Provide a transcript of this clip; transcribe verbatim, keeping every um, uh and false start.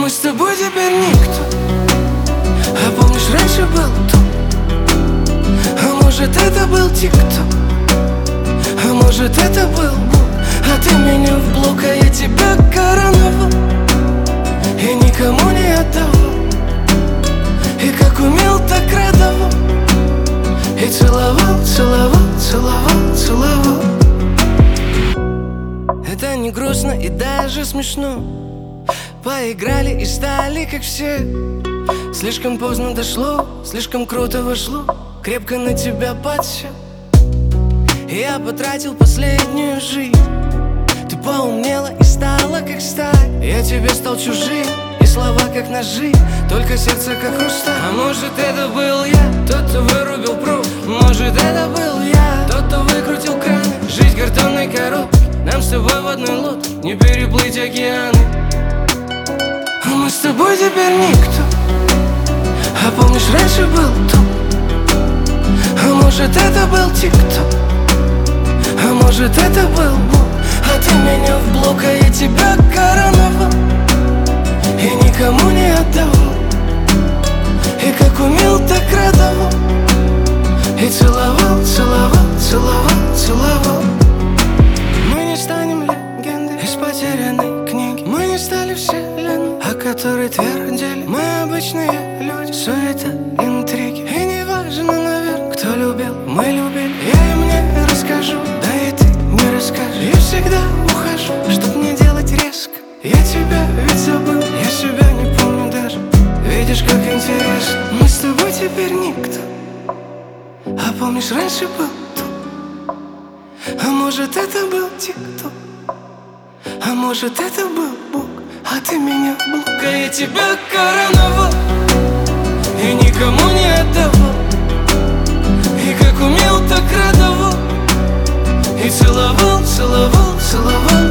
мы с тобой теперь никто. А помнишь, раньше был тут? А может, это был тик-ток? А может, это был Бог? А ты меня в блок, а я тебя короновал и никому не отдавал. И как умел, так радовал. И целовал, целовал, целовал, целовал. Это не грустно и даже смешно. Поиграли и стали как все. Слишком поздно дошло, слишком круто вошло. Крепко на тебя подсел. Я потратил последнюю жизнь. Ты поумнела и стала как сталь. Я тебе стал чужим, и слова как ножи, только сердце как хрусталь. А может, это был я, тот, кто вырубил пруд. Может, это был я, тот, кто выкрутил краны. Жизнь картонной коробки, нам с тобой в одной лодке не переплыть океаны. А мы с тобой теперь никто. А помнишь, раньше был тут? А может, это был тик-ток? А может, это был Бог? А ты меня в блок, а я тебя короновал и никому не отдавал. И как умел, так радовал. И целовал, целовал, целовал, целовал. Мы не станем легендой из потерянной книги. Мы не стали вселенной, о которой твердили. Мы обычные люди, суета, интриги. И не важно, наверное, кто любил, мы любили. Я им не расскажу, да и ты не расскажешь. Я всегда ухожу, чтоб не делать резко. Я тебя ведь забыл, я себя не помню даже. Видишь, как интересно. Мы с тобой теперь никто. А помнишь, раньше был тут? А может, это был тик-ток? А может, это был Бог? А ты меня в блок, а я тебя короновал и никому не отдавал. И как умел, так радовал. И целовал, целовал, целовал.